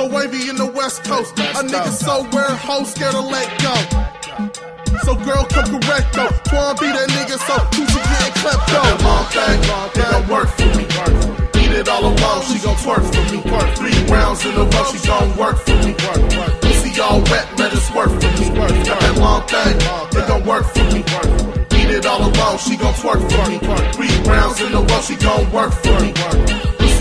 So wavy in the West Coast. A nigga so weird, hoe scared to let go. So girl, come correct though. Twan be that nigga, so Tucci getting klepto. That long thing, it don't work for me. Eat it all alone, she gon' twerk for me. 3 rounds in a row, she gon' work for me. Pussy all wet, let it work for me. That long thing, it don't work for me. Eat it all alone, she gon' twerk for me. 3 rounds in a row, she gon' work for me.